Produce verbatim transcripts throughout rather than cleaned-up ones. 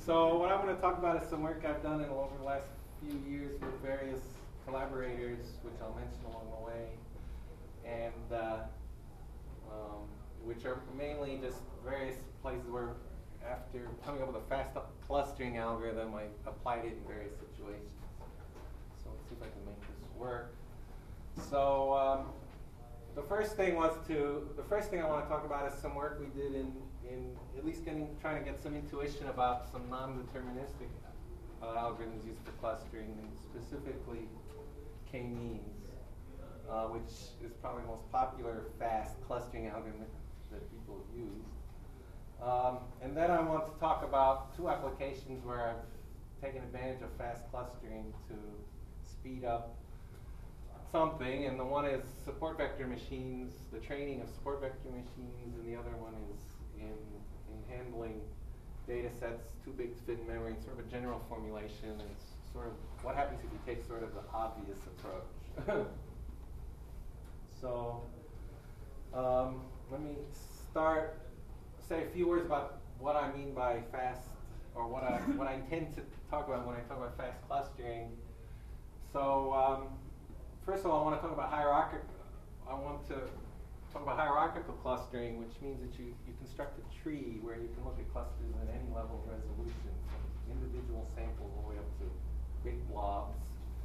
So what I'm going to talk about is some work I've done in, over the last few years with various collaborators, which I'll mention along the way, and uh, um, which are mainly just various places where, after coming up with a fast clustering algorithm, I applied it in various situations. So let's see if I can make this work. So um, the first thing was to, the first thing I want to talk about is some work we did in, in at least getting, trying to get some intuition about some non-deterministic uh, algorithms used for clustering, and specifically k-means, uh, which is probably the most popular fast clustering algorithm that people use. Um, and then I want to talk about two applications where I've taken advantage of fast clustering to speed up something, and the one is support vector machines, the training of support vector machines, and the other one is in, in handling data sets too big to fit in memory, sort of a general formulation. And it's sort of what happens if you take sort of the obvious approach. So um, let me start, say a few words about what I mean by fast, or what I, what I intend to talk about when I talk about fast clustering. So um, first of all, I want to talk about hierarchical. I want to talk about hierarchical clustering, which means that you, you construct a tree where you can look at clusters at any level of resolution, from individual samples all the way up to big blobs.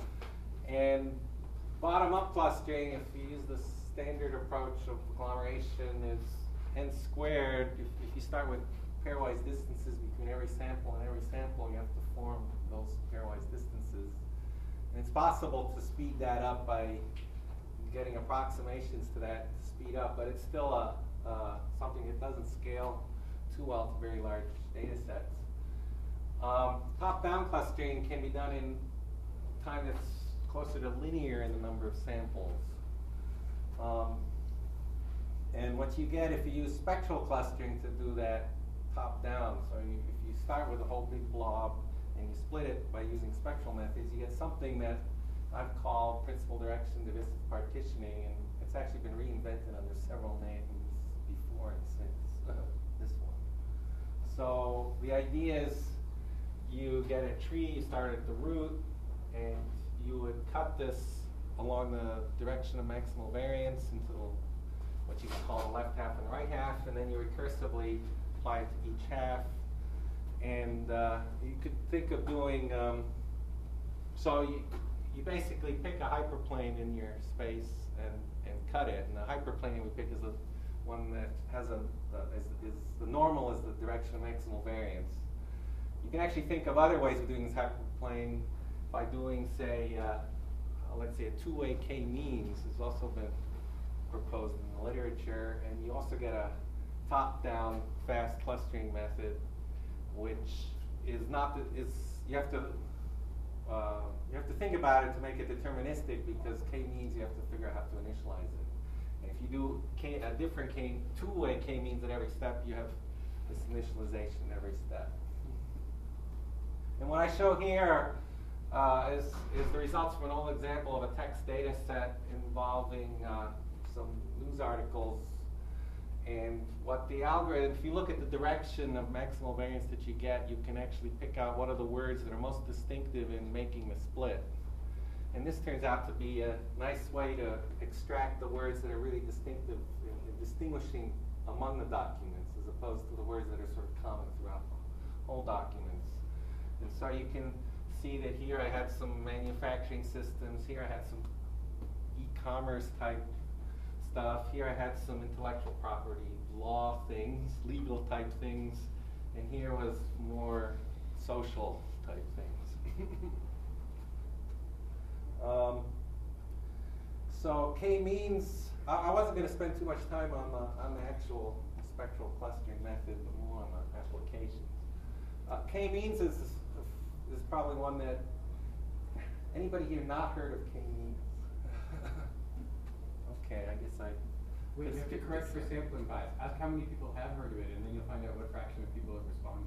And bottom-up clustering, if you use the standard approach of agglomeration, is n squared. If, if you start with pairwise distances between every sample and every sample, you have to form those pairwise distances. And it's possible to speed that up by getting approximations to that to speed up, but it's still a, uh, something that doesn't scale too well to very large data sets. Um, top-down clustering can be done in time that's closer to linear in the number of samples. Um, and what you get if you use spectral clustering to do that top-down, so you, if you start with a whole big blob and you split it by using spectral methods, you get something that I've called principal direction divisive partitioning, and it's actually been reinvented under several names before and since uh, this one. So the idea is you get a tree, you start at the root, and you would cut this along the direction of maximal variance into what you could call the left half and the right half, and then you recursively apply it to each half. And uh, you could think of doing, um, so you, you basically pick a hyperplane in your space and, and cut it. And the hyperplane we pick is the one that has a, uh, is, is the normal is the direction of maximal variance. You can actually think of other ways of doing this hyperplane by doing, say, uh, let's say a two-way k-means has also been proposed in the literature, and you also get a top-down fast clustering method, which is not the, is you have to uh, you have to think about it to make it deterministic, because k-means you have to figure out how to initialize it. And if you do k, a different k, two-way k-means at every step, you have this initialization at every step. And what I show here uh, is is the results from an old example of a text data set involving uh, some news articles. And what the algorithm, if you look at the direction of maximal variance that you get, you can actually pick out what are the words that are most distinctive in making the split. And this turns out to be a nice way to extract the words that are really distinctive in, in distinguishing among the documents, as opposed to the words that are sort of common throughout the whole documents. And so you can see that here I had some manufacturing systems, here I had some e-commerce type stuff. Here I had some intellectual property law things, legal type things, and here was more social type things. um, so k-means, I, I wasn't going to spend too much time on the, on the actual spectral clustering method, but more on the applications. Uh, k-means is, is probably one that, anybody here not heard of k-means? Okay, I guess I... Wait, you have to correct for sampling bias. Ask how many people have heard of it, and then you'll find out what fraction of people have responded.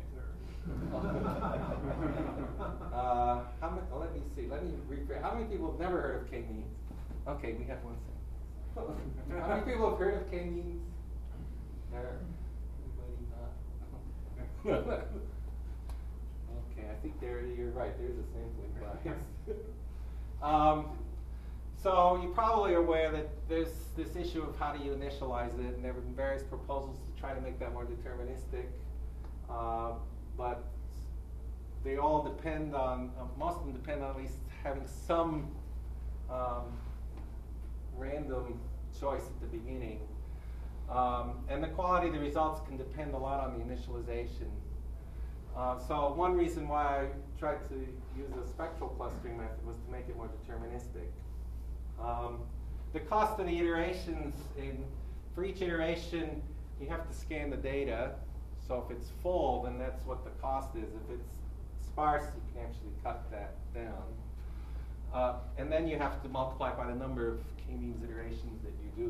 uh, how many, oh, let me see, let me rephrase. How many people have never heard of k-means? Okay, we have one sample. How many people have heard of k-means? There. Everybody not? think there, you're right, there is a sampling bias. um, so you're probably aware that there's this issue of how do you initialize it, and there have been various proposals to try to make that more deterministic. Uh, but they all depend on, uh, most of them depend on at least having some um, random choice at the beginning. Um, and the quality of the results can depend a lot on the initialization. Uh, so one reason why I tried to use a spectral clustering method was to make it more deterministic. Um, the cost of the iterations, in, for each iteration, you have to scan the data. So if it's full, then that's what the cost is. If it's sparse, you can actually cut that down. Uh, and then you have to multiply by the number of k-means iterations that you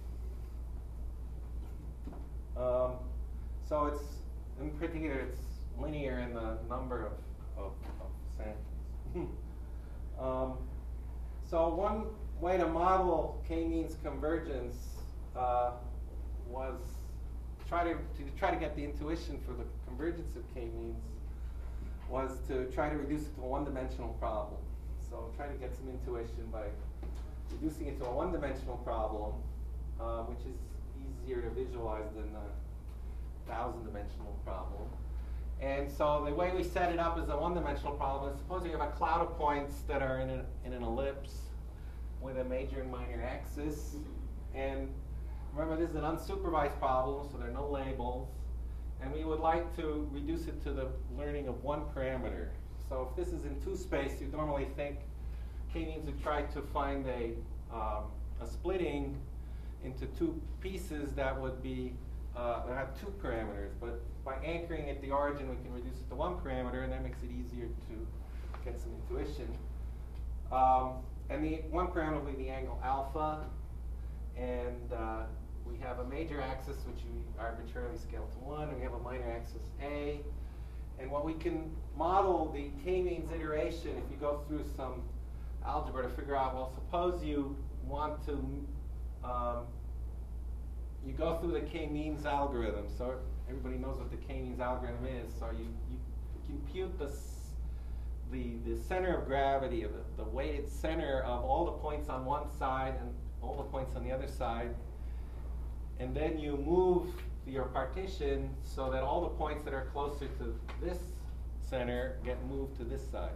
do. Um, so it's, in particular, it's linear in the number of, of, of samples. um, so one way to model k-means convergence uh, was try to, to try to get the intuition for the convergence of k-means was to try to reduce it to a one-dimensional problem. So try to get some intuition by reducing it to a one-dimensional problem, uh, which is easier to visualize than a thousand-dimensional problem. And so the way we set it up as a one-dimensional problem is suppose you have a cloud of points that are in, a, in an ellipse with a major and minor axis. And remember, this is an unsupervised problem, so there are no labels. And we would like to reduce it to the learning of one parameter. So if this is in two space, you'd normally think k-means would try to find a, um, a splitting into two pieces that would be uh, that have two parameters. But by anchoring at the origin, we can reduce it to one parameter, and that makes it easier to get some intuition. Um, and the one parameter will be the angle alpha, and uh, we have a major axis which we arbitrarily scale to one, and we have a minor axis A. And what we can model the k-means iteration, if you go through some algebra to figure out, well, suppose you want to, um, you go through the k-means algorithm. So everybody knows what the k-means algorithm is. So you, you compute the, the, the center of gravity, of the, the weighted center of all the points on one side and all the points on the other side. And then you move your partition so that all the points that are closer to this center get moved to this side.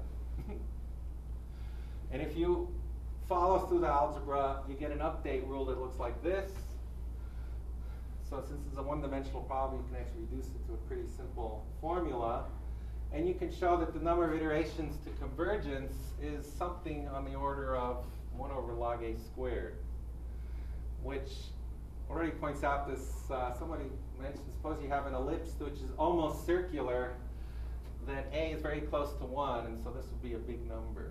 And if you follow through the algebra, you get an update rule that looks like this. So since it's a one-dimensional problem, you can actually reduce it to a pretty simple formula. And you can show that the number of iterations to convergence is something on the order of one over log A squared, which already points out this, uh, somebody mentioned, suppose you have an ellipse which is almost circular, then A is very close to one, and so this would be a big number.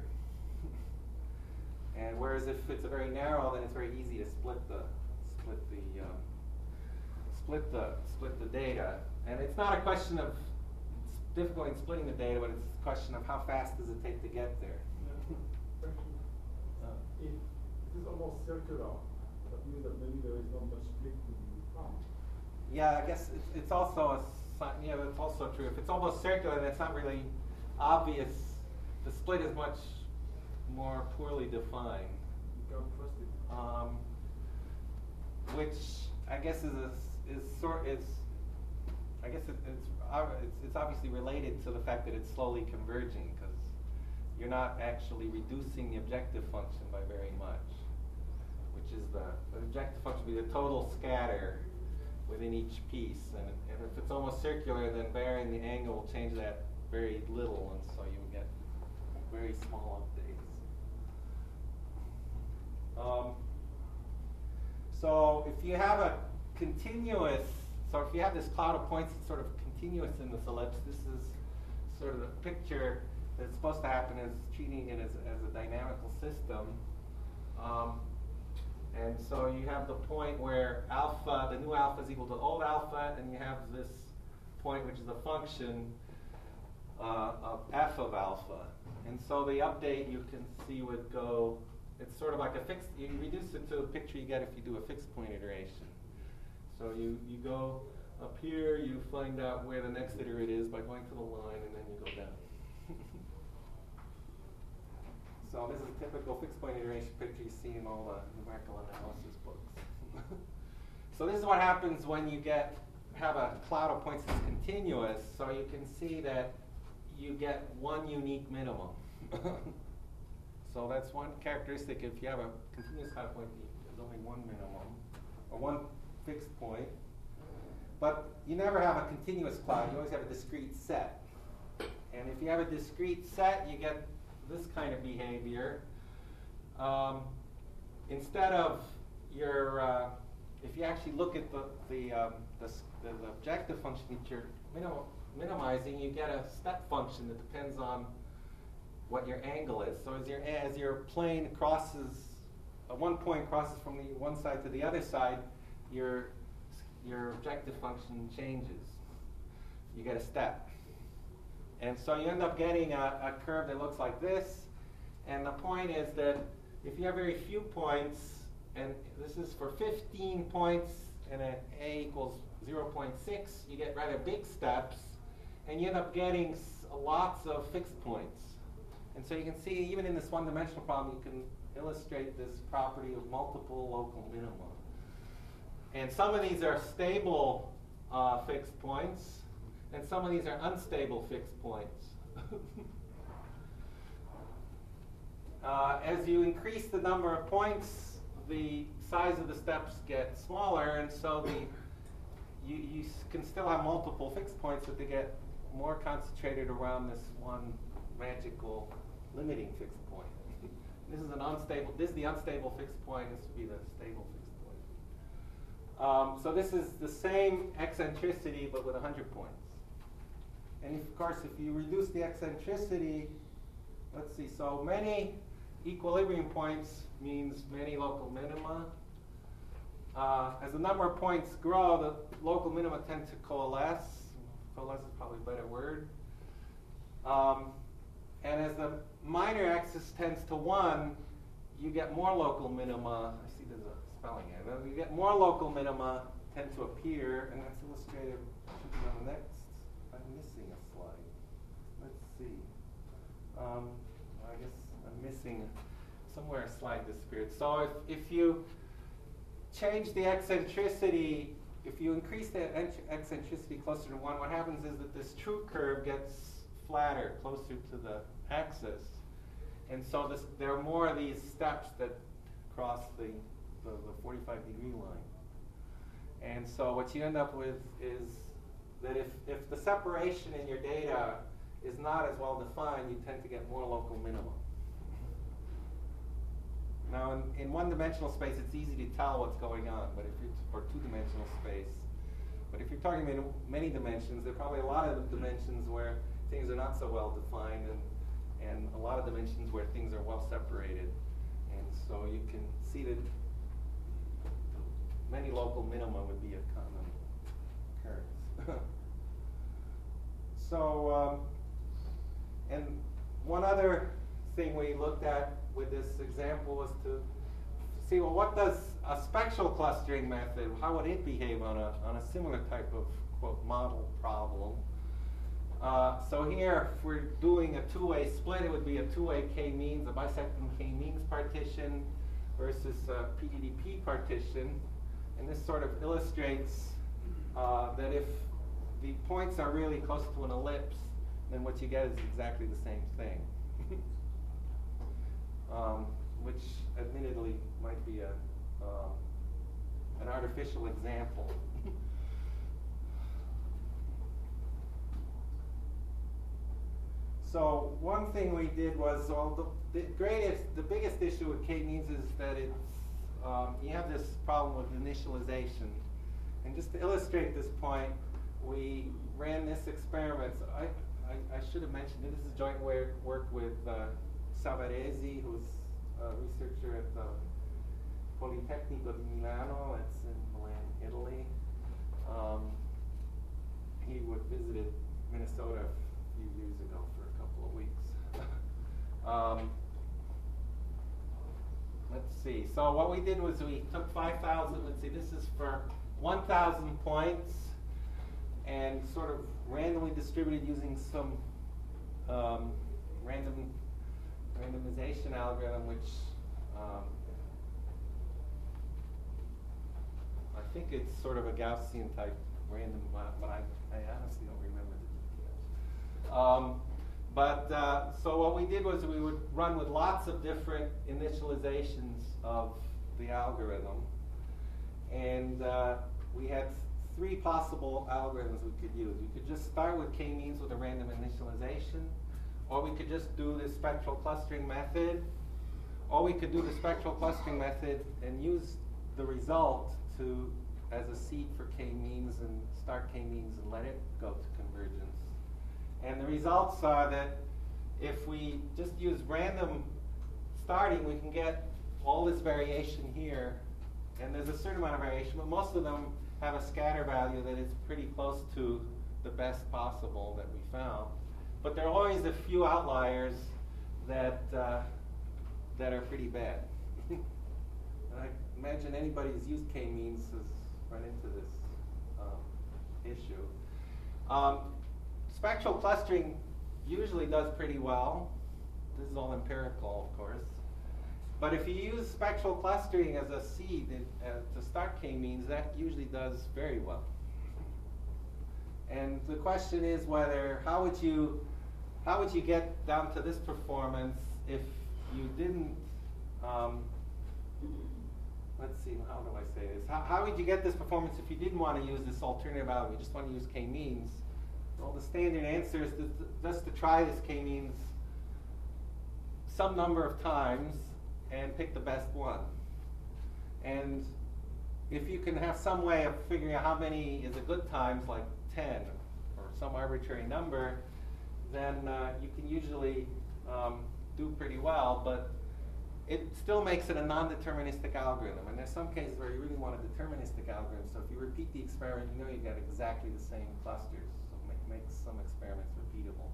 And whereas if it's a very narrow, then it's very easy to split the, split the, um, split the, split the data. And it's not a question of difficulty in splitting the data, but it's a question of how fast does it take to get there. Yeah. Uh, if it is almost circular, that means that maybe there is not much split to be found. Yeah, I guess it's, it's also a si- yeah, that's also true. If it's almost circular, then it's not really obvious. The split is much more poorly defined. You can't trust it. Um, which I guess is a, is sort is I guess it, it's, uh, it's it's obviously related to the fact that it's slowly converging, because you're not actually reducing the objective function by very much, which is the, the objective function would be the total scatter within each piece, and, and if it's almost circular, then varying the angle will change that very little, and so you would get very small updates. Um, so if you have a continuous, so if you have this cloud of points that's sort of continuous in this ellipse, this is sort of the picture that's supposed to happen is treating it as, as a dynamical system. Um, and so you have the point where alpha, the new alpha is equal to old alpha, and you have this point which is a function uh, of f of alpha. And so the update you can see would go, it's sort of like a fixed, you reduce it to a picture you get if you do a fixed point iteration. So you, you go up here, you find out where the next iterate is by going to the line, and then you go down. know, this is a typical fixed point iteration picture you see in all the numerical analysis books. So this is what happens when you get have a cloud of points that's continuous. So you can see that you get one unique minimum. So that's one characteristic. If you have a continuous cloud point, there's only one minimum, or one fixed point. But you never have a continuous cloud. You always have a discrete set. And if you have a discrete set, you get this kind of behavior. Um, instead of your, uh, if you actually look at the the, um, the, the, the objective function that you're minim minimizing, you get a step function that depends on what your angle is. So as your as your plane crosses, uh, one point crosses from the one side to the other side, your your objective function changes. You get a step. And so you end up getting a, a curve that looks like this. And the point is that if you have very few points, and this is for fifteen points, and a, a equals zero point six, you get rather big steps, and you end up getting s lots of fixed points. And so you can see, even in this one-dimensional problem, you can illustrate this property of multiple local minima. And some of these are stable uh, fixed points, and some of these are unstable fixed points. uh, as you increase the number of points, the size of the steps get smaller, and so the you, you can still have multiple fixed points, but they get more concentrated around this one magical limiting fixed point. This is an unstable. This is the unstable fixed point. This would be the stable fixed point. Um, so this is the same eccentricity, but with one hundred points. And of course, if you reduce the eccentricity, let's see, so many equilibrium points means many local minima. Uh, as the number of points grow, the local minima tend to coalesce. Coalesce is probably a better word. Um, and as the minor axis tends to one, you get more local minima. I see there's a spelling error. You get more local minima tend to appear, and that's illustrated. Should be on the next. I'm missing a slide. Let's see. Um, I guess I'm missing somewhere a slide disappeared. So if if you change the eccentricity, if you increase the eccentricity closer to one, what happens is that this true curve gets flatter, closer to the axis. And so this, there are more of these steps that cross the, the, the forty-five degree line. And so what you end up with is that if, if the separation in your data is not as well defined, you tend to get more local minima. Now, in, in one-dimensional space, it's easy to tell what's going on, but if you're or two-dimensional space. But if you're talking in many dimensions, there are probably a lot of dimensions where things are not so well defined, and, and a lot of dimensions where things are well separated. And so you can see that many local minima would be a common occurrence. So, um, and one other thing we looked at with this example was to see, well, what does a spectral clustering method, how would it behave on a, on a similar type of, quote, model problem? Uh, so here, if we're doing a two-way split, it would be a two-way k-means, a bisecting k-means partition versus a P D D P partition. And this sort of illustrates uh, that if the points are really close to an ellipse, then what you get is exactly the same thing. um, which admittedly might be a, uh, an artificial example. So one thing we did was, well, the, the greatest, the biggest issue with k-means is that it's, um, you have this problem with initialization. And just to illustrate this point, we ran this experiment. So I, I, I should have mentioned that this is joint work with uh, Savaresi, who's a researcher at the Politecnico di Milano. It's in Milan, Italy. Um, he would visited Minnesota a few years ago for a couple of weeks. um, let's see. So what we did was we took five thousand. Let's see. This is for one thousand points, and sort of randomly distributed using some um, random randomization algorithm, which um, I think it's sort of a Gaussian type random, uh, but I, I honestly don't remember the details. Um, but uh, so what we did was we would run with lots of different initializations of the algorithm, and uh, we had three possible algorithms we could use. We could just start with k-means with a random initialization, or we could just do the spectral clustering method, or we could do the spectral clustering method and use the result to as a seed for k-means and start k-means and let it go to convergence. And the results are that if we just use random starting, we can get all this variation here, and there's a certain amount of variation, but most of them have a scatter value that is pretty close to the best possible that we found. But there are always a few outliers that uh, that are pretty bad. And I imagine anybody who's used k-means has run into this um, issue. Um, spectral clustering usually does pretty well. This is all empirical, of course. But if you use spectral clustering as a seed in, uh, to start k-means, that usually does very well. And the question is whether, how would you, how would you get down to this performance if you didn't, um, let's see, how do I say this? How, how would you get this performance if you didn't want to use this alternative algorithm? You just want to use k-means. Well, the standard answer is to, just to try this k-means some number of times and pick the best one. And if you can have some way of figuring out how many is a good times, like ten or some arbitrary number, then uh, you can usually um, do pretty well, but it still makes it a non-deterministic algorithm. And there's some cases where you really want a deterministic algorithm, so if you repeat the experiment, you know you get exactly the same clusters, so it make, makes some experiments repeatable.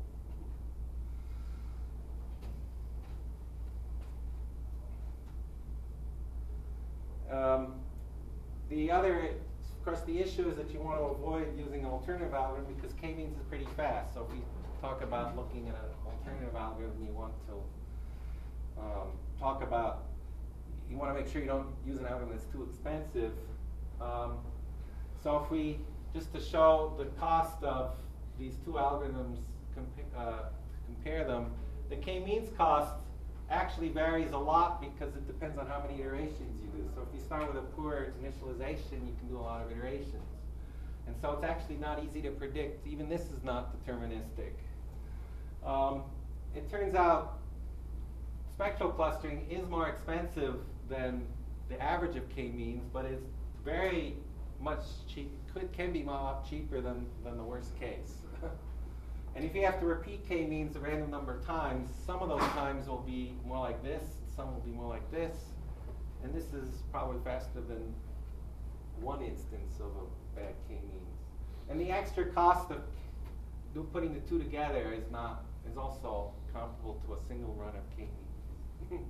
Um, the other, of course, the issue is that you want to avoid using an alternative algorithm because k-means is pretty fast. So if we talk about looking at an alternative algorithm, you want to um, talk about, you want to make sure you don't use an algorithm that's too expensive. Um, so if we, just to show the cost of these two algorithms, compa uh, compare them, the k-means cost actually varies a lot because it depends on how many iterations you do. So if you start with a poor initialization, you can do a lot of iterations. And so it's actually not easy to predict. Even this is not deterministic. Um, it turns out spectral clustering is more expensive than the average of k-means, but it's very much cheap, could, can be a lot cheaper than, than the worst case. And if you have to repeat k-means a random number of times, some of those times will be more like this, some will be more like this, and this is probably faster than one instance of a bad k-means. And the extra cost of do, putting the two together is not is also comparable to a single run of k-means.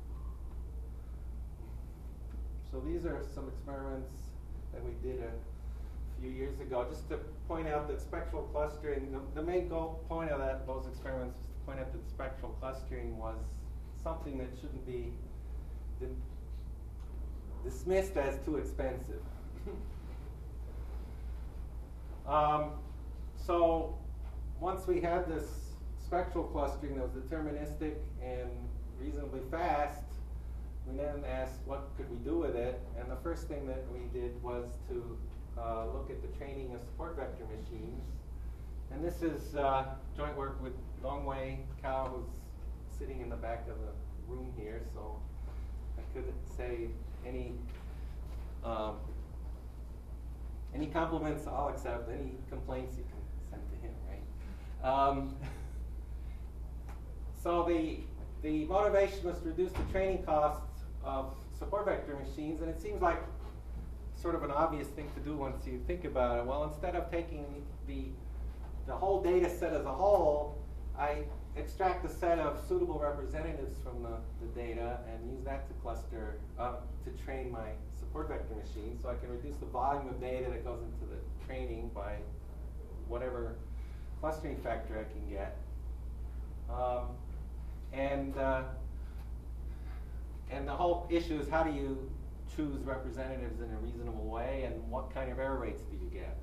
So these are some experiments that we did a few years ago, just to point out that spectral clustering, the, the main goal point of that, those experiments was to point out that spectral clustering was something that shouldn't be di dismissed as too expensive. um, so once we had this spectral clustering that was deterministic and reasonably fast, we then asked what could we do with it, and the first thing that we did was to Uh, look at the training of support vector machines. And this is uh, joint work with Dongwei Cao, who's sitting in the back of the room here, so I could say any um, any compliments I'll accept, any complaints you can send to him, right? Um, so the, the motivation was to reduce the training costs of support vector machines, and it seems like sort of an obvious thing to do once you think about it. Well, instead of taking the, the whole data set as a whole, I extract a set of suitable representatives from the, the data and use that to cluster, uh, to train my support vector machine. So I can reduce the volume of data that goes into the training by whatever clustering factor I can get. Um, and uh, and the whole issue is how do you choose representatives in a reasonable way, and what kind of error rates do you get?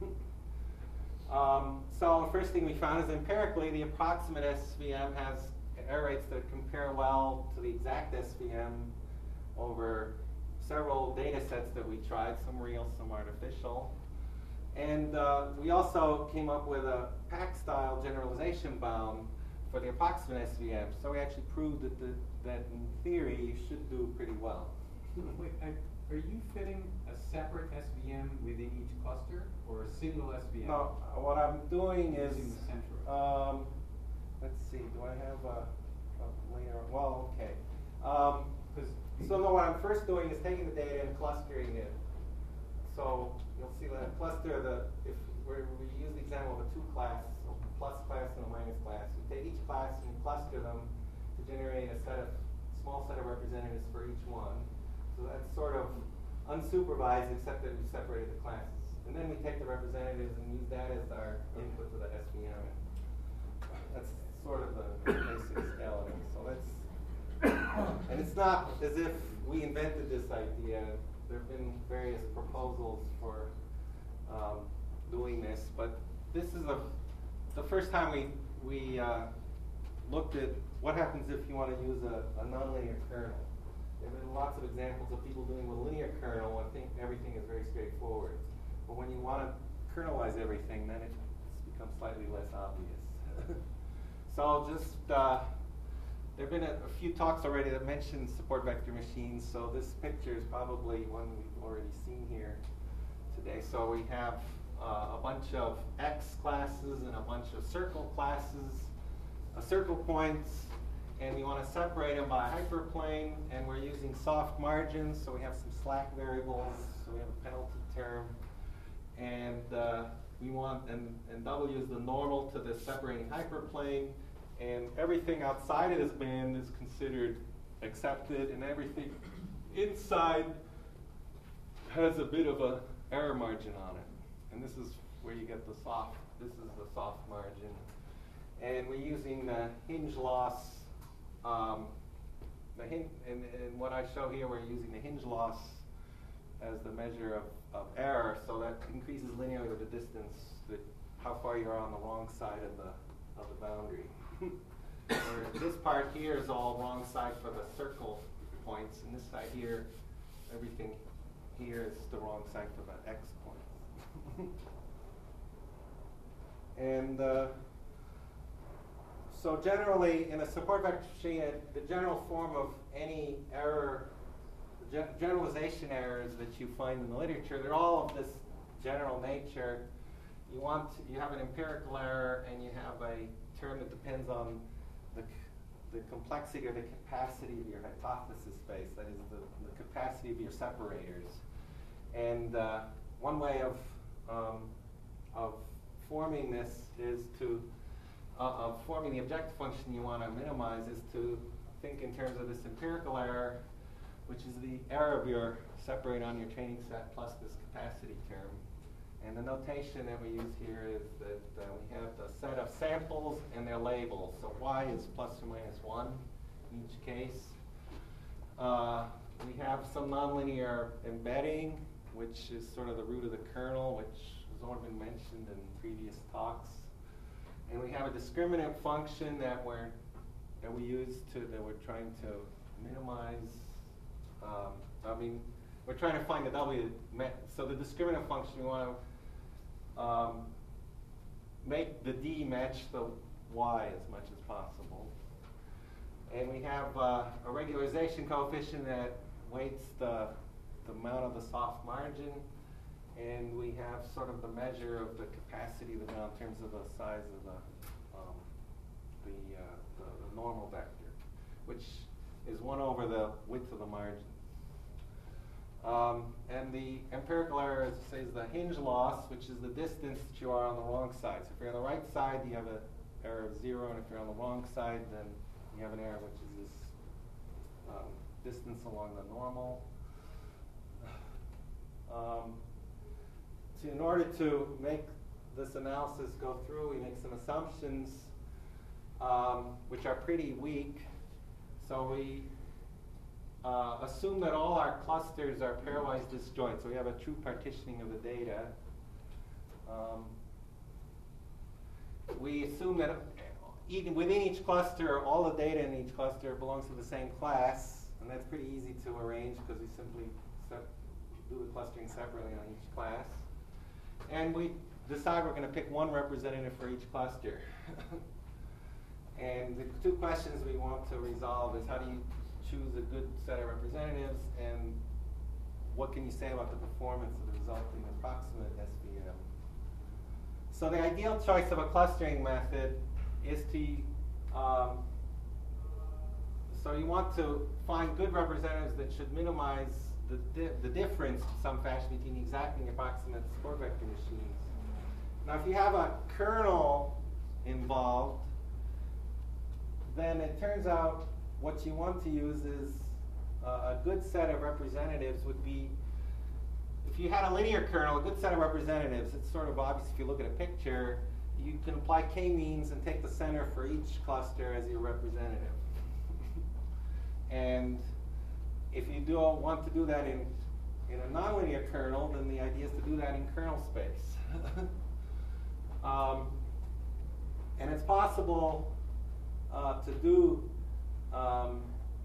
um, so the first thing we found is empirically the approximate S V M has error rates that compare well to the exact S V M over several data sets that we tried, some real, some artificial. And uh, we also came up with a pack-style generalization bound for the approximate S V M. So we actually proved that, the, that in theory you should do pretty well. Wait, I, are you fitting a separate S V M within each cluster, or a single S V M? No, what I'm doing is, Using the centroid. um, let's see, do I have a, a layer? Well, okay. Um, so no, what I'm first doing is taking the data and clustering it. So you'll see that cluster, the if we're, we use the example of a two class, so plus class and a minus class. We take each class and cluster them to generate a set of small set of representatives for each one. So that's sort of unsupervised, except that we've separated the classes. And then we take the representatives and use that as our input to the S V M. That's sort of the basic skeleton. So that's, and it's not as if we invented this idea. There have been various proposals for um, doing this, but this is a, the first time we, we uh, looked at what happens if you want to use a, a nonlinear kernel. There have been lots of examples of people doing with a linear kernel. I think everything is very straightforward. But when you want to kernelize everything, then it becomes slightly less obvious. So I'll just, uh, there have been a, a few talks already that mentioned support vector machines, so this picture is probably one we've already seen here today. So we have uh, a bunch of X classes and a bunch of circle classes, uh, circle points, and we want to separate them by hyperplane, and we're using soft margins, so we have some slack variables, so we have a penalty term, and uh, we want, and, and W is the normal to the separating hyperplane, and everything outside of this band is considered accepted, and everything inside has a bit of a error margin on it. And this is where you get the soft, this is the soft margin. And we're using the hinge loss, um, the hin and, and what I show here, we're using the hinge loss as the measure of, of error, so that increases linearly with the distance, that how far you are on the wrong side of the, of the boundary. Where this part here is all wrong side for the circle points, and this side here, everything here is the wrong side for the X points. And uh, so generally, in a support vector machine, the general form of any error, gen generalization errors that you find in the literature, they're all of this general nature. You want, you have an empirical error, and you have a term that depends on the, the complexity or the capacity of your hypothesis space, that is the, the capacity of your separators. And uh, one way of, um, of forming this is to, uh, of forming the objective function you want to minimize is to think in terms of this empirical error, which is the error of your separator on your training set plus this capacity term. And the notation that we use here is that uh, we have the set of samples and their labels. So y is plus or minus one in each case. Uh, we have some nonlinear embedding, which is sort of the root of the kernel, which has already been mentioned in previous talks. And we have a discriminant function that we're that we use to that we're trying to minimize. Um, I mean, we're trying to find the W. So the discriminant function, we want to Um, make the D match the Y as much as possible. And we have uh, a regularization coefficient that weights the, the amount of the soft margin. And we have sort of the measure of the capacity of the ground in terms of the size of the, um, the, uh, the, the normal vector, which is one over the width of the margin. Um, and the empirical error, as it says, the hinge loss, which is the distance that you are on the wrong side. So if you're on the right side, you have an error of zero, and if you're on the wrong side, then you have an error which is this um, distance along the normal. Um, so in order to make this analysis go through, we make some assumptions, um, which are pretty weak. so we uh, assume that all our clusters are pairwise disjoint, so we have a true partitioning of the data. Um, we assume that even within each cluster, all the data in each cluster belongs to the same class, and that's pretty easy to arrange because we simply sep- do the clustering separately on each class. And we decide we're going to pick one representative for each cluster. And the two questions we want to resolve is how do you choose a good set of representatives, and what can you say about the performance of the resulting approximate S V M? So the ideal choice of a clustering method is to, um, so you want to find good representatives that should minimize the, di the difference in some fashion between exact and approximate support vector machines. Now if you have a kernel involved, then it turns out what you want to use is uh, a good set of representatives would be, if you had a linear kernel, a good set of representatives, it's sort of obvious if you look at a picture, you can apply k-means and take the center for each cluster as your representative. And if you do want to do that in, in a nonlinear kernel, then the idea is to do that in kernel space. um, and it's possible uh, to do um,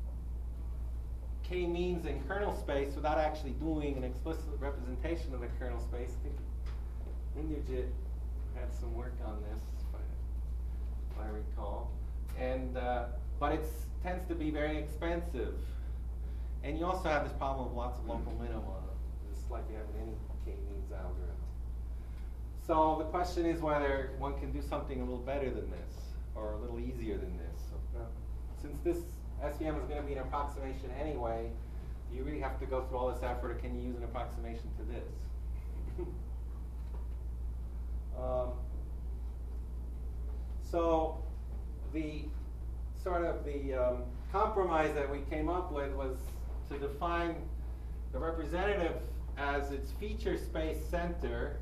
k-means in kernel space without actually doing an explicit representation of the kernel space. I think Linearjit had some work on this, if I, if I recall. And, uh, but it tends to be very expensive. And you also have this problem of lots of local minima, just like you have in any k-means algorithm. So the question is whether one can do something a little better than this, or a little easier than this. So, uh, since this S V M is going to be an approximation anyway, do you really have to go through all this effort, or can you use an approximation to this? um, so the sort of the um, compromise that we came up with was to define the representative as its feature space center,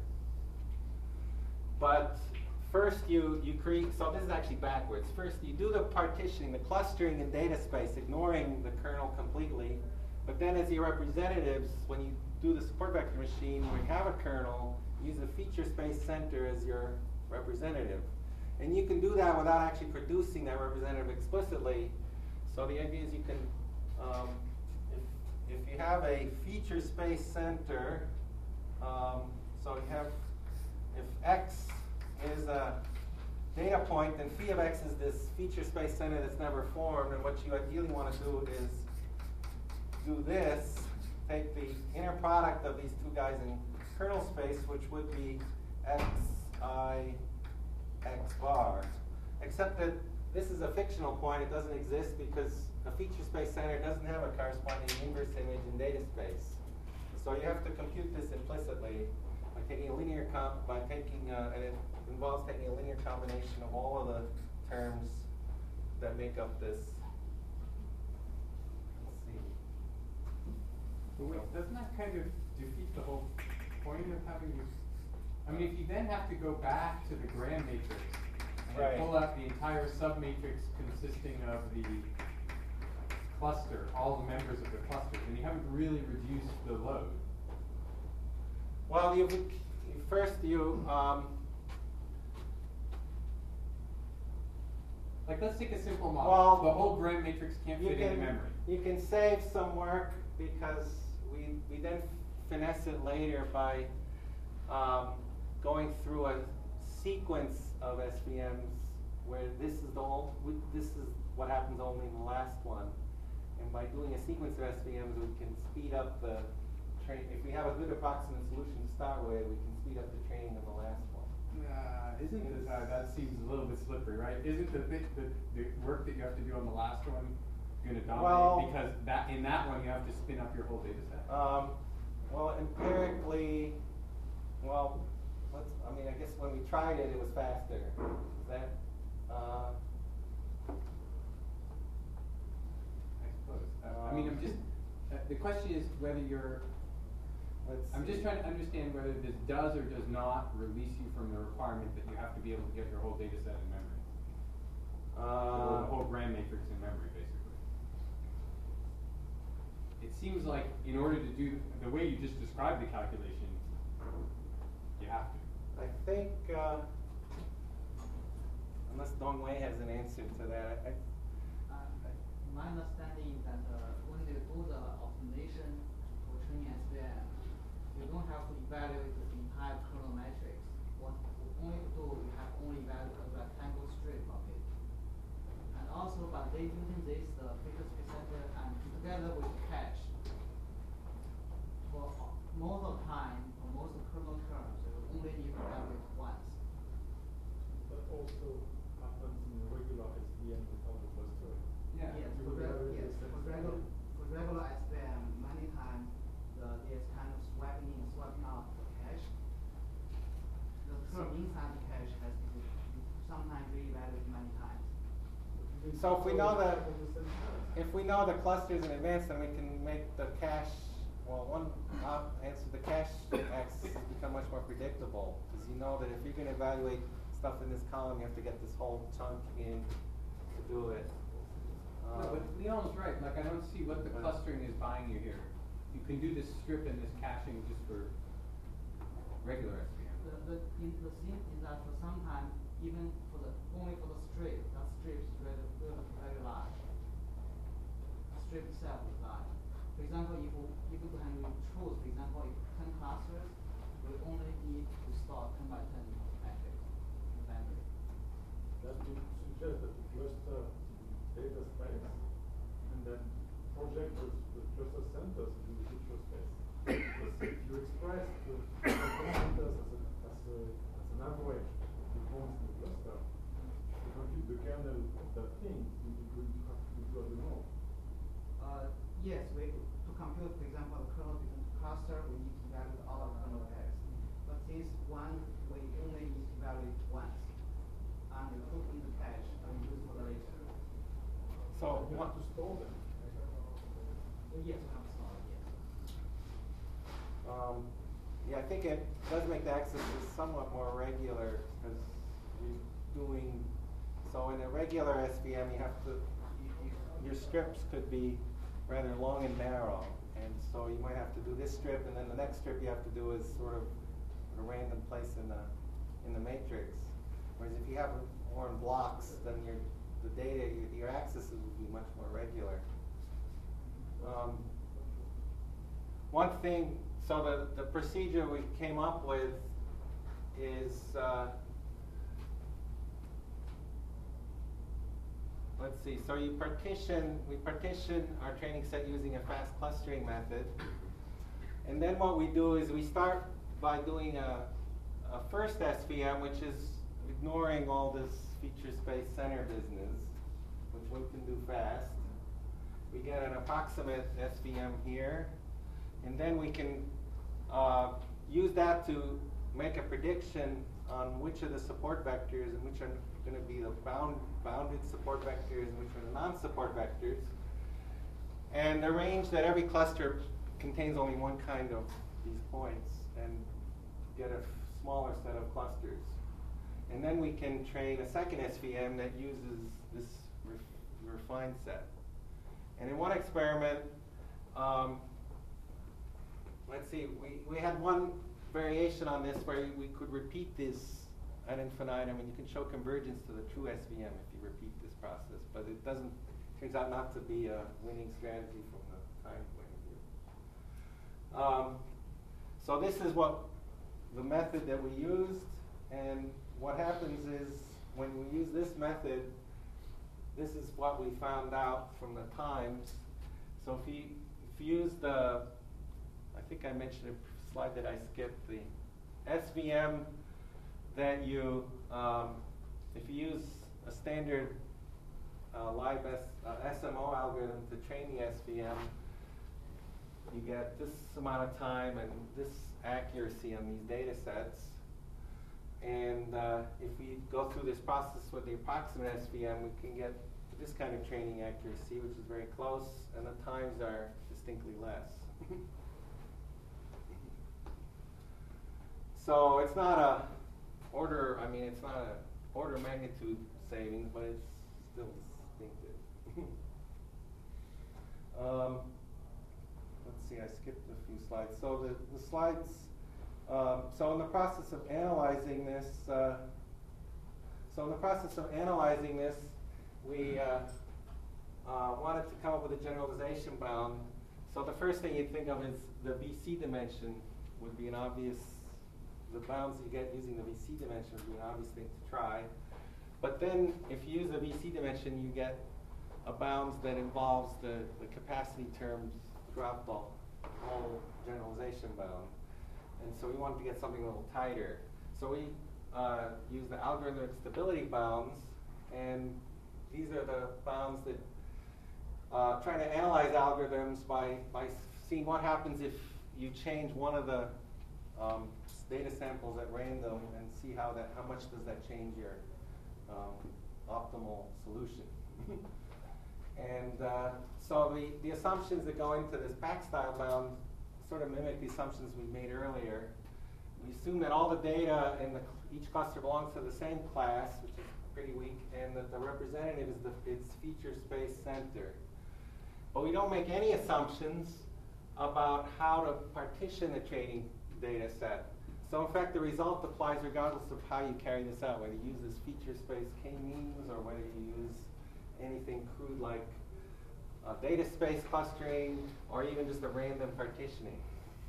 but first you, you create, so this is actually backwards. First you do the partitioning, the clustering in data space, ignoring the kernel completely, but then as your representatives, when you do the support vector machine, when you have a kernel, use the feature space center as your representative. And you can do that without actually producing that representative explicitly. So the idea is you can, um, if, if you have a feature space center, um, so you have, if X is a data point, then phi of X is this feature space center that's never formed, and what you ideally want to do is do this, take the inner product of these two guys in kernel space, which would be xi x bar, except that this is a fictional point. It doesn't exist because a feature space center doesn't have a corresponding inverse image in data space. So you have to compute this implicitly by taking a linear comp, by taking, uh, and it involves taking a linear combination of all of the terms that make up this. Let's see. But wait, doesn't that kind of defeat the whole point of having you? I mean, if you then have to go back to the Gram matrix and Right. pull out the entire submatrix consisting of the cluster, all the members of the cluster, then you haven't really reduced the load. Well, you, you first you um, Like, let's take a simple model. Well, the whole Gram matrix can't you fit can into memory. you can save some work because we we then finesse it later by um, going through a sequence of S V Ms where this is the whole, this is what happens only in the last one, and by doing a sequence of S V Ms we can speed up the train. If we have a good approximate solution to start with, we can speed up the training of the last one. Uh, isn't it, uh, that seems a little bit slippery, right? Isn't the, the, the, the work that you have to do on the last one going to dominate? Well, because that in that one you have to spin up your whole data set. Um, well, empirically, well, let's, I mean, I guess when we tried it, it was faster. Is that, uh, I suppose. Uh, I mean, I'm just, uh, the question is whether you're, let's I'm just see. trying to understand whether this does or does not release you from the requirement that you have to be able to get your whole data set in memory. Uh, or the whole Gram matrix in memory, basically. it seems like in order to do the way you just described the calculation, you have to. I think, uh, unless Dong Wei has an answer to that, I, Uh, my understanding is that uh, when they do the optimization for training S V M, you don't have to evaluate the entire kernel matrix. What you only do, you have only evaluate the rectangle strip of it. And also by they using this uh, feature space center and together with the cache, for uh, most of the time, for most of kernel terms, you only need to evaluate once. That also happens in regular S V M without the cluster. Yeah. Yes, You for, would reg- evaluate yes, the for same regular, thing. for regular S V M, many times the, there's kind of swiping in, swiping out the cache. The term inside the cache has to be sometimes reevaluated many times. So if we know that, At the same time. if we know the clusters in advance, then we can make the cache, well, one uh, answer, the cache axis has become much more predictable. Because you know that if you're going to evaluate stuff in this column, you have to get this whole chunk in to do it. No, Um, but Leon's right, like I don't see what the But- clustering is buying you here. You can do this strip and this caching just for regular S V M. The, the, in, the thing is that for sometimes, even for the, only for the strip, that strip is very, very, very large. The strip itself is large. For example, if you, if you can choose, for example, if ten clusters, we only need to store ten by ten matrix in memory. That would suggest that the cluster data space and then project the, the cluster centers into the feature space. Because if you express the cluster centers as, a, as, a, as an average of the points in the cluster, to compute the kernel of that thing, you are going to have to do at the node. Uh, yes, we, to compute, for example, the kernel cluster, we need to evaluate all of the kernel pairs. But this one, we only need to evaluate once. And we put in the cache and use for the later. So you what, have to store them. Uh, Yes, we have to store it, yes. um, yeah, I think it does make the axis somewhat more regular because you're doing, so in a regular S V M you have to, you, you, your strips could be rather long and narrow. And so you might have to do this strip and then the next strip you have to do is sort of a random place in the, in the matrix. Whereas if you have more in blocks, then your, the data, your, your axes would be much more regular. Um, one thing, so the, the procedure we came up with is, uh, let's see, so you partition, we partition our training set using a fast clustering method. And then what we do is we start by doing a, a first S V M, which is ignoring all this feature space center business, which we can do fast. We get an approximate S V M here, and then we can uh, use that to make a prediction on which of the support vectors and which are going to be the bound, bounded support vectors and which are the non-support vectors, and arrange that every cluster contains only one kind of these points and get a smaller set of clusters. And then we can train a second S V M that uses this ref refined set. And in one experiment, um, let's see, we, we had one variation on this where we could repeat this ad infinitum, and you can show convergence to the true S V M if you repeat this process, but it doesn't, turns out not to be a winning strategy from the time point of view. Um, so this is what the method that we used, and what happens is when we use this method, this is what we found out from the times. So if you, if you use the, I think I mentioned a slide that I skipped, the S V M that you, um, if you use a standard uh, live S, uh, S M O algorithm to train the S V M, you get this amount of time and this accuracy on these data sets. And uh, if we go through this process with the approximate S V M, we can get this kind of training accuracy, which is very close, and the times are distinctly less. So it's not a order, I mean, it's not a order of magnitude savings, but it's still distinctive. um, see, I skipped a few slides. So the, the slides, um, so in the process of analyzing this, uh, so in the process of analyzing this, we uh, uh, wanted to come up with a generalization bound. So the first thing you'd think of is the V C dimension would be an obvious, the bounds you get using the V C dimension would be an obvious thing to try. But then if you use the V C dimension, you get a bounds that involves the, the capacity terms throughout the whole generalization bound. And so we wanted to get something a little tighter. So we uh, use the algorithmic stability bounds, and these are the bounds that uh, try to analyze algorithms by, by seeing what happens if you change one of the um, data samples at random and see how that, how much does that change your um, optimal solution. And uh, so the, the assumptions that go into this pack style bound sort of mimic the assumptions we made earlier. We assume that all the data in the, each cluster belongs to the same class, which is pretty weak, and that the representative is the, its feature space center. But we don't make any assumptions about how to partition the training data set. So in fact, the result applies regardless of how you carry this out, whether you use this feature space k-means or whether you use anything crude like uh, data space clustering or even just a random partitioning.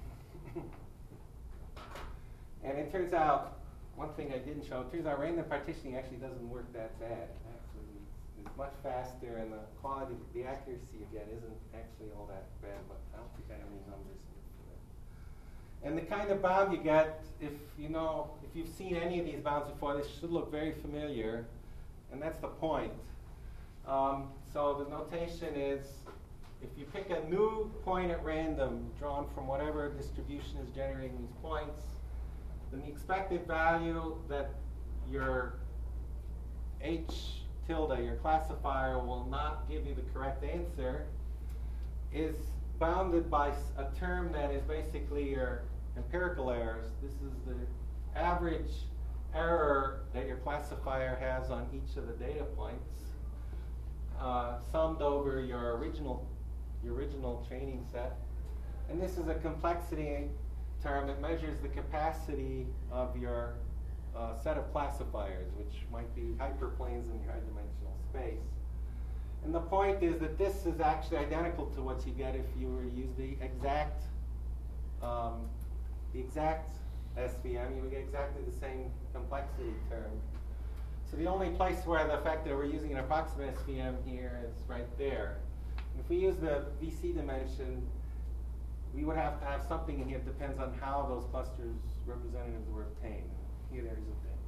And it turns out, one thing I didn't show, it turns out random partitioning actually doesn't work that bad. Actually, it's, it's much faster, and the quality, the accuracy you get isn't actually all that bad, but I don't think I have any numbers here for that. And the kind of bound you get, if you know, if you've seen any of these bounds before, this should look very familiar, and that's the point. Um, so the notation is, if you pick a new point at random, drawn from whatever distribution is generating these points, then the expected value that your H tilde, your classifier, will not give you the correct answer is bounded by a term that is basically your empirical errors. This is the average error that your classifier has on each of the data points, uh, summed over your original, your original training set. And this is a complexity term that measures the capacity of your uh, set of classifiers, which might be hyperplanes in your high-dimensional space. And the point is that this is actually identical to what you get if you were to use the exact, um, the exact S V M. You would get exactly the same complexity term. So the only place where the fact that we're using an approximate S V M here is right there. And if we use the V C dimension, we would have to have something in here that depends on how those clusters representatives were obtained. Here there is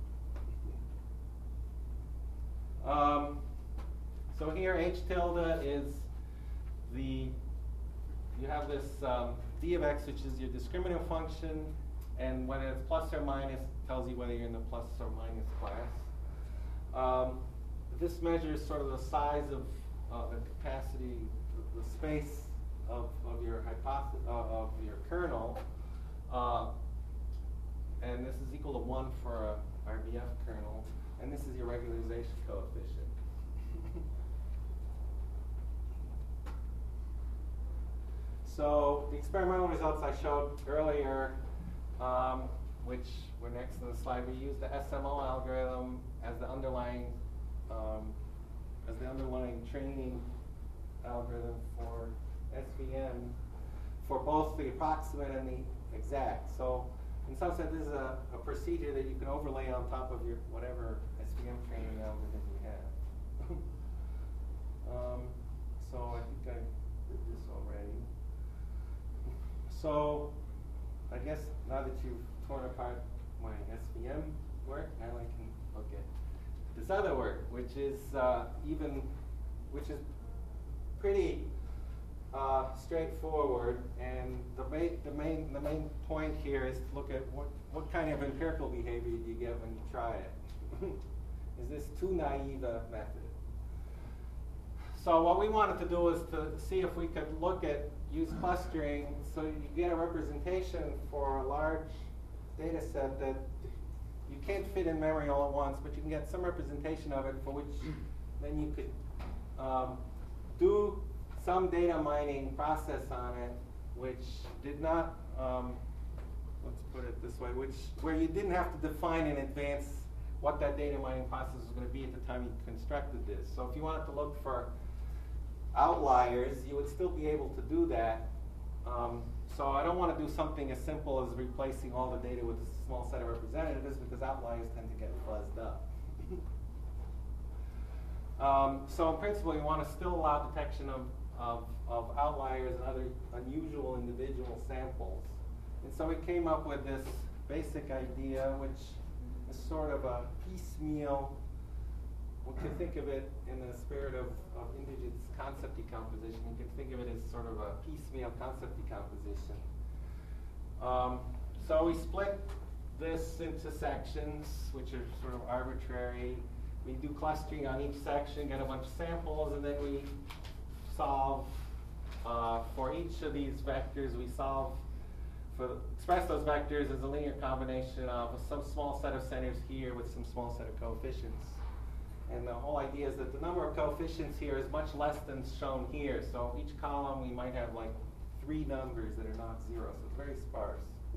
a thing. Um, so here H tilde is the, you have this um, d of x, which is your discriminative function, and when it's plus or minus, it tells you whether you're in the plus or minus class. Um, this measures sort of the size of uh, the capacity, the, the space of, of your hypothesis, uh, of your kernel, uh, and this is equal to one for a R B F kernel, and this is your regularization coefficient. So the experimental results I showed earlier, um, which were next to the slide, we used the S M O algorithm as the underlying um, as the underlying training algorithm for S V M for both the approximate and the exact. So in some sense, this is a, a procedure that you can overlay on top of your whatever S V M training algorithm you have. um, so I think I did this already. So I guess now that you've torn apart my S V M work, now I can look at this other work, which is uh, even, which is pretty uh, straightforward. And the main, the main, the main point here is to look at what, what kind of empirical behavior do you get when you try it. Is this too naive a method? So what we wanted to do is to see if we could look at, use clustering, so you get a representation for a large data set that you can't fit in memory all at once, but you can get some representation of it for which then you could um, do some data mining process on it which did not, um, let's put it this way, which where you didn't have to define in advance what that data mining process was going to be at the time you constructed this. So if you wanted to look for outliers, you would still be able to do that. Um, so I don't want to do something as simple as replacing all the data with a small set of representatives, because outliers tend to get fuzzed up. um, so in principle, you want to still allow detection of, of, of outliers and other unusual individual samples. And so we came up with this basic idea, which is sort of a piecemeal. We could think of it in the spirit of, of Indigit's concept decomposition. You could think of it as sort of a piecemeal concept decomposition. Um, so we split this into sections, which are sort of arbitrary. We do clustering on each section, get a bunch of samples, and then we solve uh, for each of these vectors. We solve for the, express those vectors as a linear combination of some small set of centers here with some small set of coefficients. And the whole idea is that the number of coefficients here is much less than shown here. So each column we might have like three numbers that are not zero, so it's very sparse.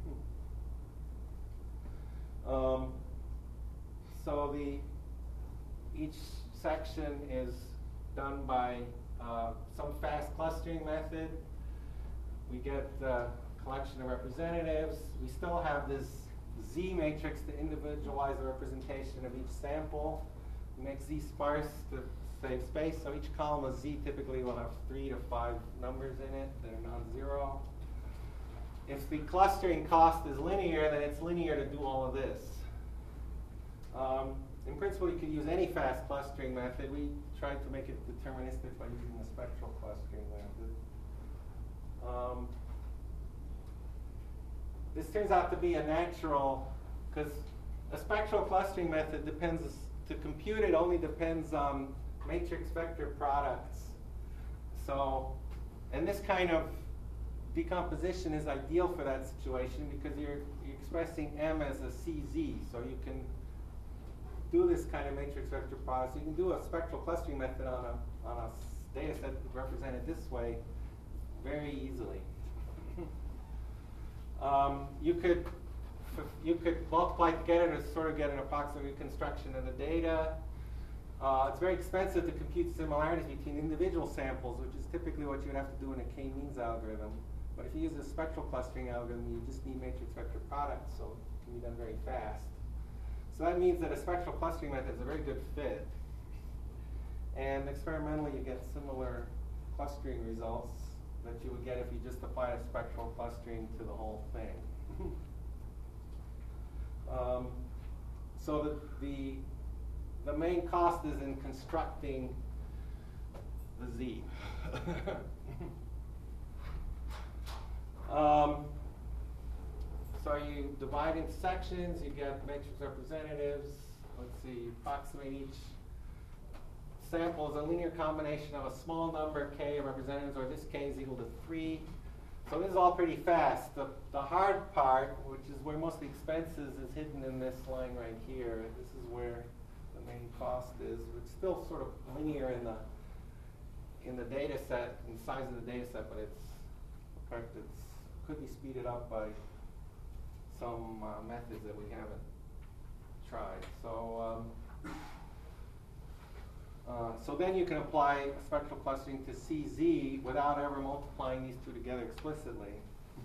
um, so the each section is done by uh, some fast clustering method. We get a collection of representatives. We still have this Z matrix to individualize the representation of each sample. We make Z sparse to save space, so each column of Z typically will have three to five numbers in it that are non-zero. If the clustering cost is linear, then it's linear to do all of this. Um, in principle, you could use any fast clustering method. We tried to make it deterministic by using the spectral clustering method. Um, this turns out to be a natural, because a spectral clustering method depends, to compute it only depends on matrix vector products. So, and this kind of decomposition is ideal for that situation because you're, you're expressing M as a C Z, so you can do this kind of matrix vector product. So you can do a spectral clustering method on a, on a data set represented this way very easily. um, you could you could multiply together to sort of get an approximate reconstruction of the data. Uh, it's very expensive to compute similarities between individual samples, which is typically what you would have to do in a k-means algorithm. But if you use a spectral clustering algorithm, you just need matrix vector products, so it can be done very fast. So that means that a spectral clustering method is a very good fit. And experimentally, you get similar clustering results that you would get if you just applied a spectral clustering to the whole thing. um, so the, the the main cost is in constructing the Z. um, So you divide into sections, you get matrix representatives. Let's see, approximate each sample is a linear combination of a small number, k, of representatives, or this k is equal to three. So this is all pretty fast. The, the hard part, which is where most of the expenses, is hidden in this line right here. This is where the main cost is. It's still sort of linear in the in the data set, in the size of the data set, but it's correct. It's could be speeded up by some uh, methods that we haven't tried. So, um, uh, so then you can apply spectral clustering to C Z without ever multiplying these two together explicitly.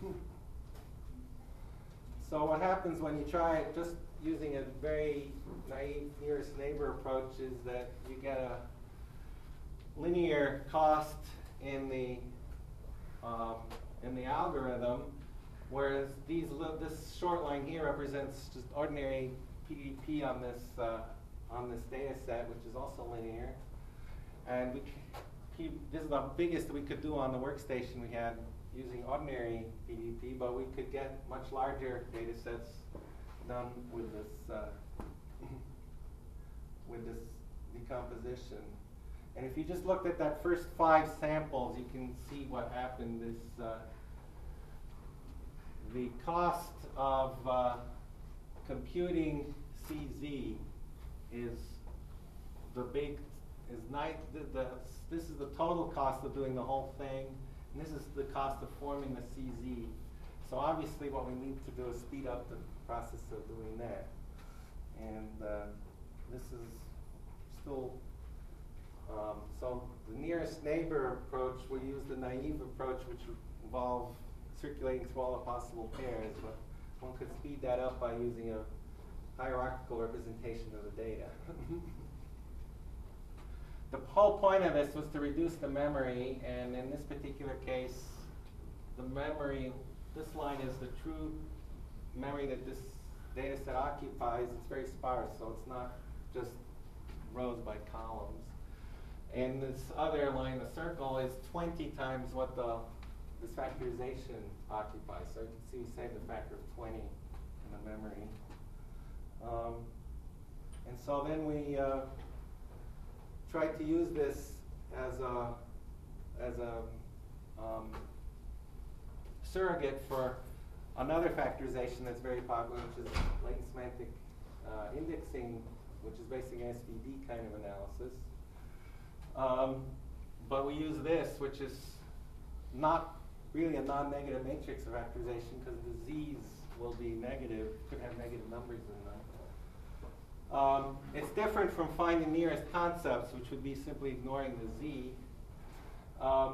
So what happens when you try it just using a very naive nearest neighbor approach is that you get a linear cost in the um, in the algorithm. Whereas these, this short line here represents just ordinary P D P on this uh, on this data set, which is also linear. And we c this is the biggest we could do on the workstation we had using ordinary P D P, but we could get much larger data sets done with this uh, with this decomposition. And if you just looked at that first five samples, you can see what happened. This uh, The cost of uh, computing C Z is the big, is night, the, the, this is the total cost of doing the whole thing. And this is the cost of forming the C Z. So obviously what we need to do is speed up the process of doing that. And uh, this is still, um, so the nearest neighbor approach, we use the naive approach, which would involve circulating through all the possible pairs, but one could speed that up by using a hierarchical representation of the data. The whole point of this was to reduce the memory, and in this particular case, the memory, this line is the true memory that this data set occupies. It's very sparse, so it's not just rows by columns. And this other line, the circle, is twenty times what the this factorization occupies. So you can see we saved a factor of twenty in the memory. Um, and so then we uh, tried to use this as a as a um, surrogate for another factorization that's very popular, which is latent semantic uh, indexing, which is basically an S V D kind of analysis. Um, but we use this, which is not really a non-negative matrix of factorization, because the z's will be negative, could have negative numbers in them. Um, it's different from finding nearest concepts, which would be simply ignoring the z. Um,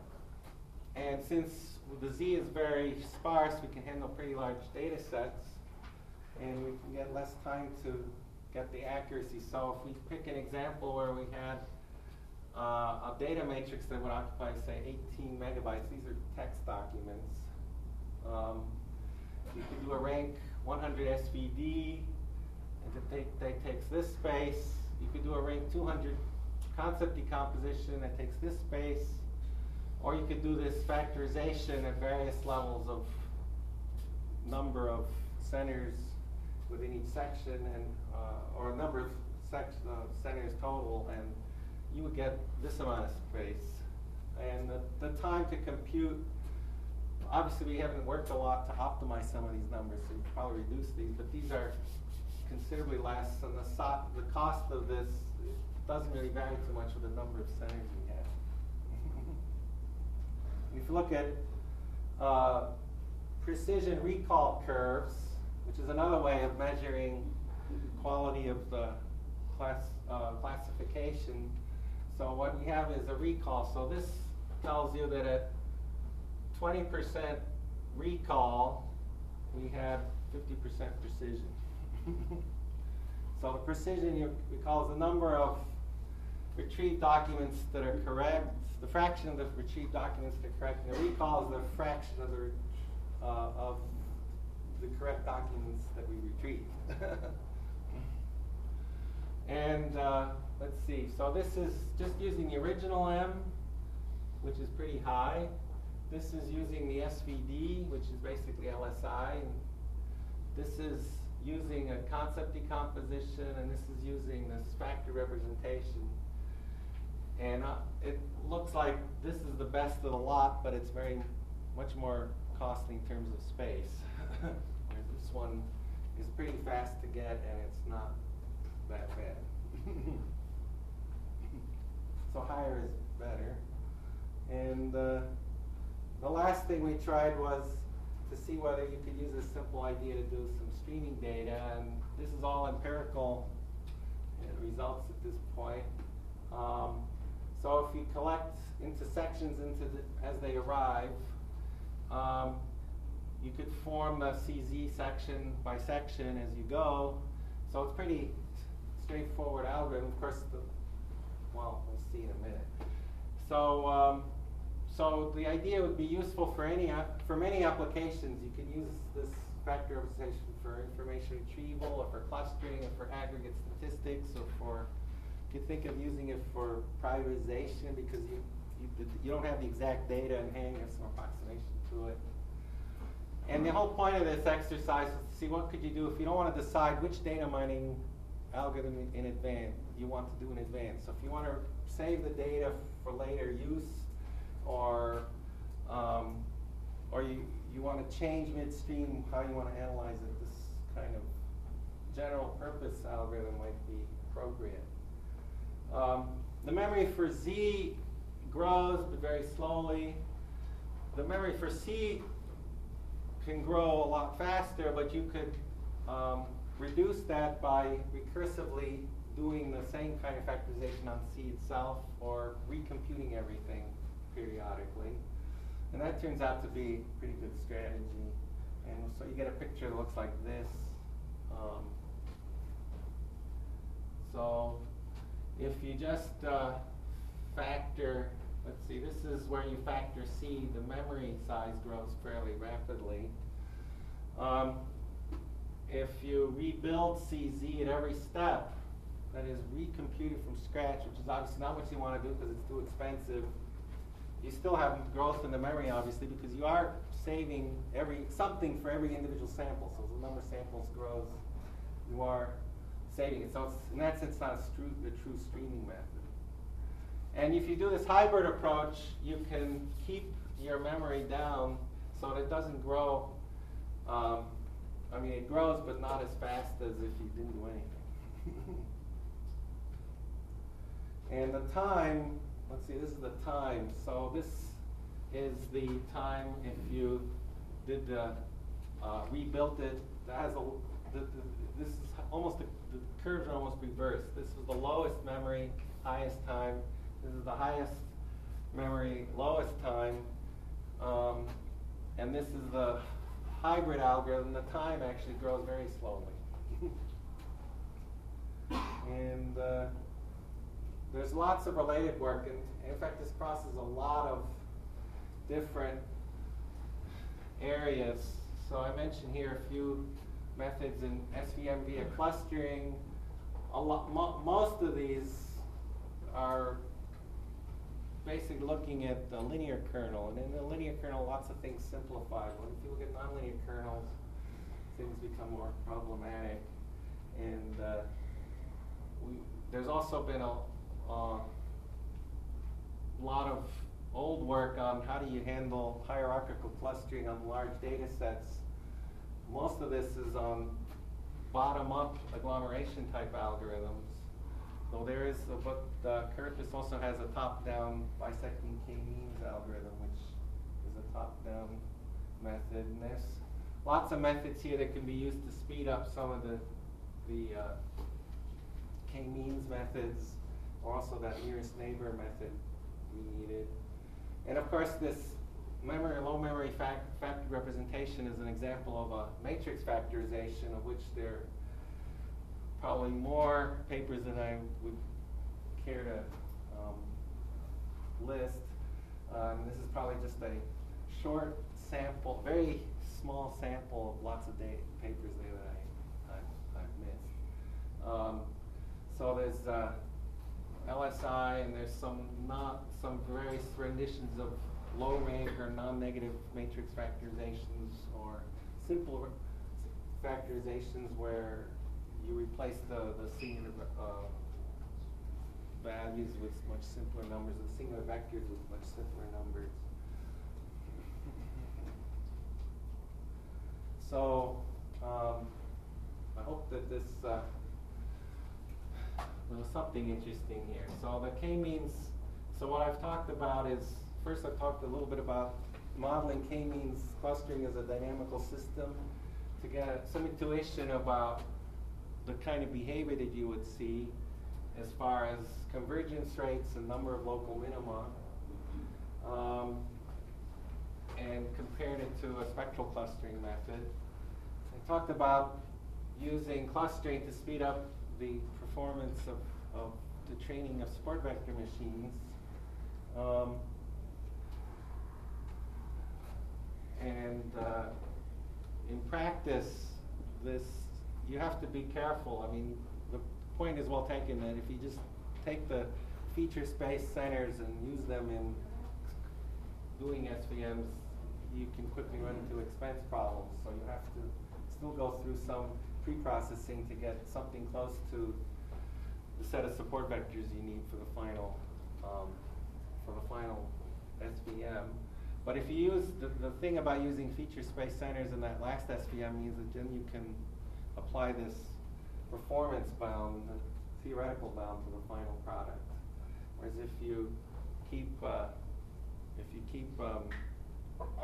and since the z is very sparse, we can handle pretty large data sets, and we can get less time to get the accuracy. So if we pick an example where we had uh, a data matrix that would occupy, say, eighteen megabytes, these are text documents, um, you could do a rank one hundred S V D, and that take, that takes this space. You could do a rank two hundred concept decomposition that takes this space. Or you could do this factorization at various levels of number of centers within each section, and uh, or a number of sec uh, centers total, and you would get this amount of space. And the, the time to compute, obviously we haven't worked a lot to optimize some of these numbers, so you can probably reduce these, but these are considerably less, and the, so the cost of this doesn't really vary too much with the number of centers we have. If you look at uh, precision recall curves, which is another way of measuring quality of the class, uh, classification. So what we have is a recall. So this tells you that at twenty percent recall, we have fifty percent precision. So the precision you recall is the number of retrieved documents that are correct, the fraction of the retrieved documents that are correct, and the recall is the fraction of the uh, of the correct documents that we retrieve. And uh, let's see, so this is just using the original M, which is pretty high. This is using the S V D, which is basically L S I. And this is using a concept decomposition, and this is using this factor representation. And uh, it looks like this is the best of the lot, but it's very much more costly in terms of space. Whereas this one is pretty fast to get, and it's not that bad. So higher is better. And uh, the last thing we tried was to see whether you could use a simple idea to do some streaming data, and this is all empirical uh, results at this point. Um, so if you collect into sections into the, as they arrive, um, you could form the C Z section by section as you go. So it's pretty straightforward algorithm. Of course, the, well, we'll see in a minute. So, um, so the idea would be useful for any for many applications. You could use this factor representation for information retrieval, or for clustering, or for aggregate statistics, or for, you could think of using it for prioritization, because you you, you don't have the exact data in hand, you have some approximation to it. And the whole point of this exercise is to see what could you do if you don't want to decide which data mining algorithm in advance you want to do in advance. So if you want to save the data for later use, or um, or you you want to change midstream how you want to analyze it, this kind of general purpose algorithm might be appropriate. Um, the memory for Z grows, but very slowly. the memory for C can grow a lot faster, but you could um, reduce that by recursively doing the same kind of factorization on C itself or recomputing everything periodically. And that turns out to be a pretty good strategy. And so you get a picture that looks like this. Um, so if you just uh, factor, let's see, this is where you factor C, the memory size grows fairly rapidly. Um, if you rebuild C Z at every step, that is recomputed from scratch, which is obviously not what you want to do because it's too expensive, you still have growth in the memory, obviously, because you are saving every something for every individual sample. So as the number of samples grows, you are saving it. So it's, in that sense, not a, stru a true streaming method. And if you do this hybrid approach, you can keep your memory down so that it doesn't grow. Um, I mean, it grows, but not as fast as if you didn't do anything. And the time, let's see, this is the time. So this is the time if you did the, uh, rebuilt it. That has a, the, the, this is almost, the, the curves are almost reversed. This is the lowest memory, highest time. This is the highest memory, lowest time. Um, and this is the hybrid algorithm. The time actually grows very slowly. and uh, there's lots of related work. And in fact, this crosses a lot of different areas. So I mentioned here a few methods in S V M via clustering. A lot, mo most of these are basically looking at the linear kernel. And in the linear kernel, lots of things simplify. When if you look at nonlinear kernels, things become more problematic. And uh, we, there's also been a uh, lot of old work on how do you handle hierarchical clustering on large data sets. Most of this is on bottom-up agglomeration type algorithms. So there is a book, uh, Curtis also has a top-down bisecting k-means algorithm, which is a top-down method. And there's lots of methods here that can be used to speed up some of the, the uh, k-means methods, or also that nearest neighbor method we needed. And of course, this memory, low memory fact, factor representation is an example of a matrix factorization, of which there are probably more papers than I would care to um, list. Um, this is probably just a short sample, very small sample of lots of data, papers there that I, I, I've missed. Um, so there's uh, L S I, and there's some not some various renditions of low rank or non-negative matrix factorizations, or simple factorizations where you replace the, the singular uh, values with much simpler numbers, and singular vectors with much simpler numbers. So um, I hope that this uh, there was something interesting here. So the k-means, so what I've talked about is, first I've talked a little bit about modeling k-means clustering as a dynamical system to get some intuition about the kind of behavior that you would see as far as convergence rates and number of local minima, um, and compared it to a spectral clustering method. I talked about using clustering to speed up the performance of, of the training of support vector machines. Um, and uh, in practice, this you have to be careful. I mean, the point is well taken that if you just take the feature space centers and use them in doing S V Ms, you can quickly run into expense problems. So you have to still go through some pre-processing to get something close to the set of support vectors you need for the final um, for the final S V M. But if you use the, the thing about using feature space centers in that last S V M means that then you can apply this performance bound, the theoretical bound to the final product. Whereas if you keep uh, if you keep um,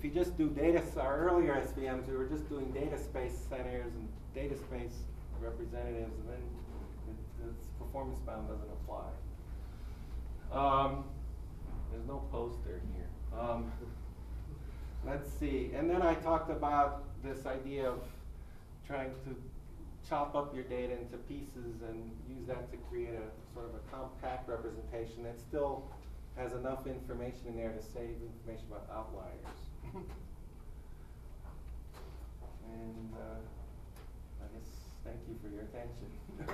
if you just do data, our earlier S V Ms, we were just doing data space centers and data space representatives, and then it, this performance bound doesn't apply. Um, there's no poster here. Um, let's see, and then I talked about this idea of trying to chop up your data into pieces and use that to create a sort of a compact representation that still has enough information in there to save information about outliers. And uh, I guess thank you for your attention.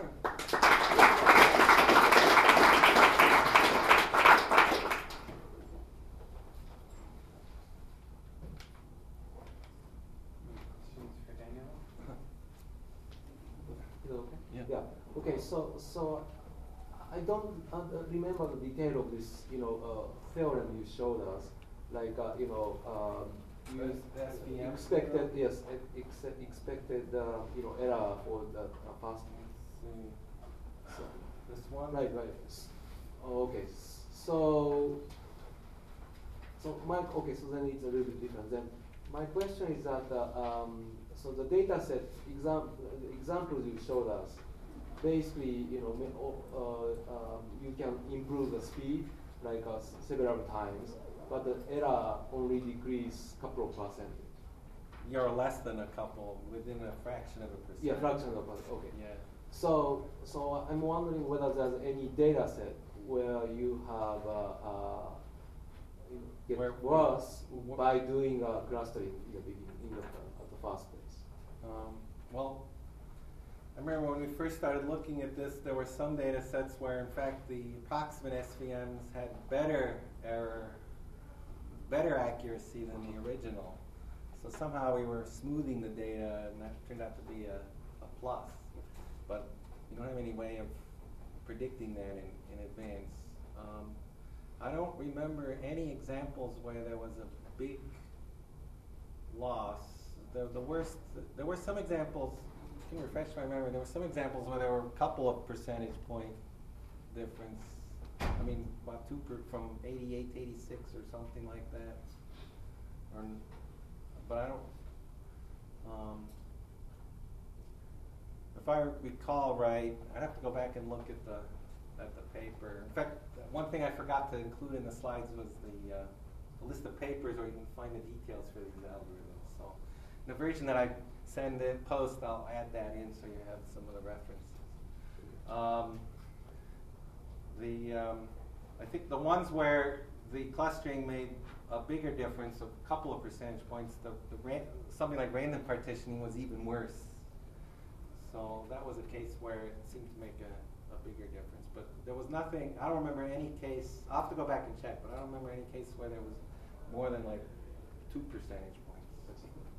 Questions for Daniel? Is it okay? Yeah. Yeah. Okay. So so I don't uh, remember the detail of this, you know, uh, theorem you showed us. Like uh, you know, um, you The S V M expected theorem? yes, ex expected uh, you know error for the uh, fast. See, So, this one? right, right. S- oh, okay. S- So so my okay. So then it's a little bit different. Then my question is that uh, um, so the data set exam the examples you showed us. Basically, you know, ma- o- uh, um, you can improve the speed like uh, s- several times, but the error only decrease couple of percent. You're less than a couple, within a fraction of a percent. Yeah, fraction of a percent. Okay. Yeah. So, so I'm wondering whether there's any data set where you have uh, uh, you know, get Where- worse wh- by doing uh, clustering in the beginning, in the, uh, at the first place. Um, well, I remember when we first started looking at this, there were some data sets where, in fact, the approximate S V Ms had better error, better accuracy than the original. So somehow we were smoothing the data, and that turned out to be a, a plus. But you don't have any way of predicting that in, in advance. Um, I don't remember any examples where there was a big loss. The, the worst, there were some examples, I can refresh my memory, there were some examples where there were a couple of percentage point difference. I mean, about two per, from eighty-eight to eighty-six or something like that. Or, n- but I don't, um, if I recall right, I'd have to go back and look at the, at the paper. In fact, one thing I forgot to include in the slides was the, uh, the list of papers where you can find the details for these algorithms. So, in the version that I send in post, I'll add that in so you have some of the references. Um, the um, I think the ones where the clustering made a bigger difference, a couple of percentage points, the, the ran something like random partitioning was even worse. So that was a case where it seemed to make a, a bigger difference. But there was nothing, I don't remember any case, I'll have to go back and check, but I don't remember any case where there was more than like two percentage points.